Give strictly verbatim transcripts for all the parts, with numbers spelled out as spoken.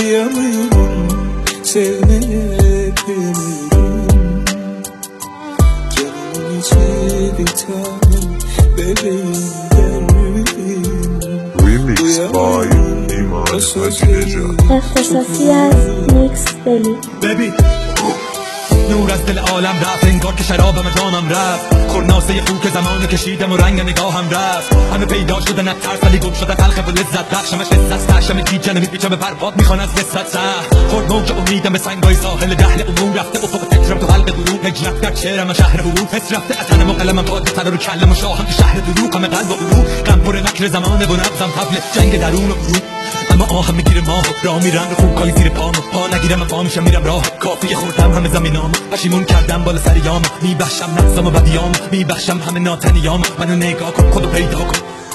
Kıyamıyorum sevmeye, kıyamıyorum. Canımın içi bir tanem, bebeğim dervim. Remix by Iman Hacıgece. اختصاصی از نیکس بلی. ببین نور از دل عالم رفت، انگار که شرابم جانم رفت. خورناسه خون که زمان کشیدم و رنگ نگاهم رفت. همه پیدا شده نه ترس ولی گم شده خلق و لذت بخشمش لذت سرشم دیجه نمیپیچم به پرباد میخوان از لذت سخت. خورد موج امیدم به سنگای ساحل دهل امور رفته افق فکرم تو حلق غروب. هجرت در شعرم شهر حروف حس رفته از تنم و قلمم باد تر رو کلم و شاهم تو شهر دروغ. همه قلب و غروب غم پر نکر زمانه و نبضم طبل جنگ درون و غروب. اما آهم میگیره ماه راه میرم رو خوبکای زیر پام. پا نگیرم پا میشم میرم راه کافی خوردم همه زمینام. پشیمون کردم بالا سر یام، میبخشم نفسم و بدیام، میبخشم همه ناتنیام. منو نگاه کن خودو پیدا کن،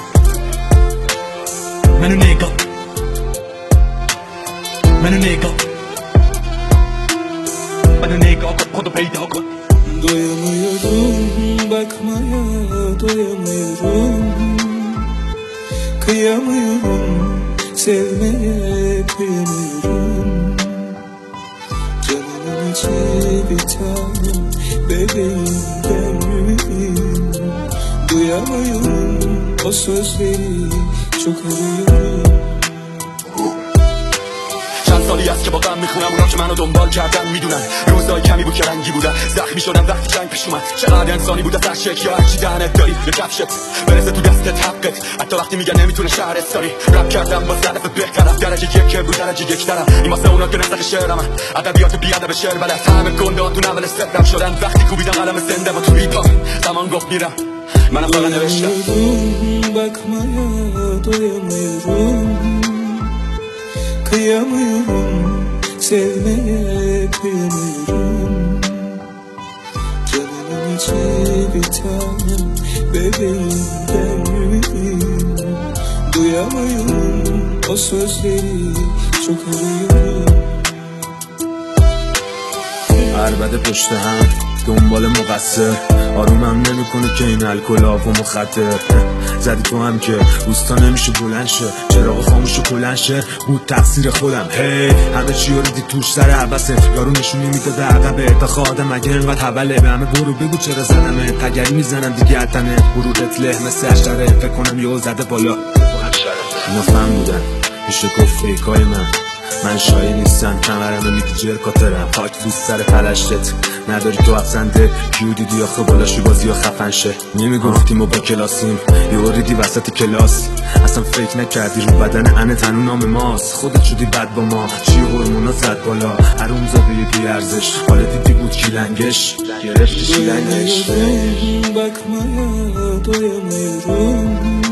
منو نگاه منو نگاه منو نگاه کن خودو پیدا کن. Doyamıyorum bakmaya, doyamıyorum. Kıyamıyorum sevmeye, kıyamıyorum. Canımın içi bir tanem, bebeğim dervim. Duyamıyorum o sözleri, çok arıyorum. چند سالی است که با غم میخونم اونا که منو دنبال کردن میدونن. روزای کمی بود که رنگی بودن، زخمی شدم وقتی جنگ پیش اومد. چقدر انسانی بود از هر شکل یا هرچی دهنت داری یه کفشت برسه تو دستت حقت. حتی وقتی میگن نمیتونه شهرت داری. رپ کردم با صدف بهترم، درجه یک بود درجه یک درم. این واسه اونا که نسخ شعرم ادبیات بی ادب شعر بلد. همه گنده تو نول استقرام شدن وقتی کوبیدم قلم زنده و تو بیتام زمان گفت میرم منم فقط نوشتم. Bakmaya doyamıyorum. Kıyamıyorum sevmeye, kıyamıyorum. Canımın içi bir tanem, bebeğim dervim. Duyamıyorum o sözleri, çok arıyorum. عربده پشت هم دنبال مقصر، آرومم نمیکنه که این الکلاف و مخدر. زدی تو هم که روستا نمیشه بلند شه، چراغ خاموش و کلند شه، بود تقصیر خودم. هی همه چی رو دیدی توش سر عبسه، یارو نشونی میداده عقبه تا خواهده مگه اینقدر حوله. به همه برو بگو چرا زدمه، تگری میزنم دیگه اتنه. ورودت له مثل اشتره، فکر کنم یهو زده بالا. اینا فهم بودن میشه گفت فیکای من. من شایی نیستم کمرمه میدی جرکاترم، خاک دوست سر پلشتت نداری تو افزنده. کیو دیدی آخه بالاشی بازی ها خفن شه. نمیگفتیم و با کلاسیم یه ریدی وسط کلاس. اصلا فکر نکردی رو بدن انه تنو نام ماست. خودت شدی بد با ما، چی هرمونا زد بالا. حروم زاده یه بی ارزش، حالا دیدی بود کی لنگش گرفتی چی لنگش. Bakmaya doyamıyorum.